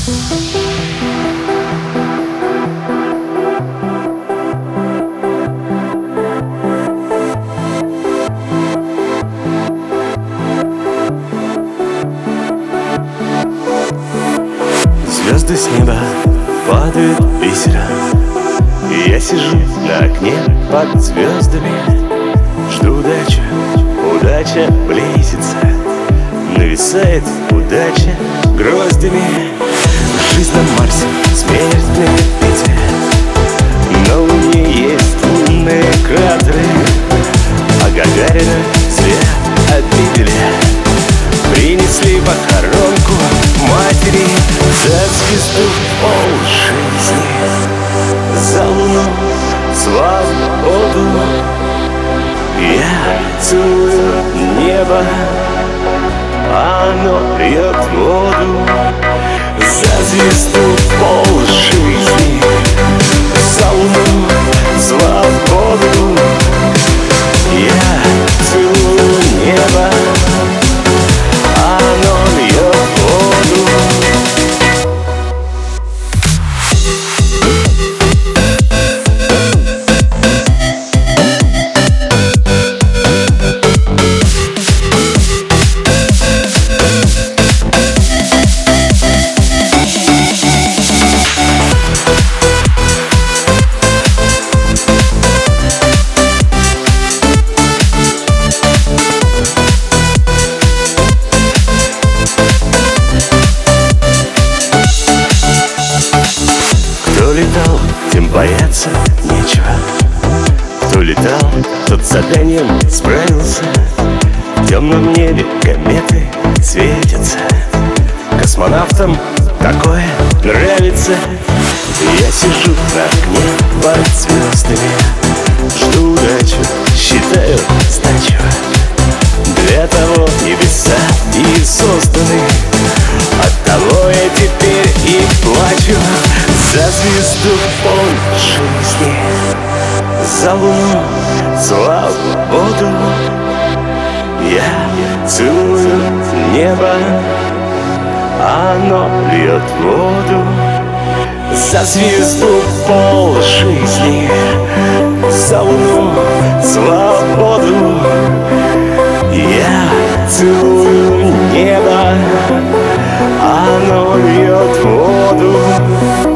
Звезды с неба падают бисером, и я сижу на окне под звездами. Жду удачу, удача близится, нависает удача гроздями. Жизнь на Марсе, смерть на Юпитере, на Луне есть лунные кратеры, а Гагарина свет обидели. Принесли похоронку матери за звезду полжизни, за луну свободу. Я целую небо, оно пьет воду. За звезду полжизни, за луну свободу. Я целую небо, оно льет воду. Кто летал, тем бояться нечего. Кто летал, тот с заданием справился. В темном небе кометы светятся. Космонавтам такое нравится. Я сижу на окне под звездами, жду удачу, считаю сдачу. Для того небеса и созданы, оттого я теперь и плачу. За звезду полжизни, за луну свободу. Я целую небо, оно льет воду. За звезду полжизни, за луну свободу. Я целую небо, оно льет воду.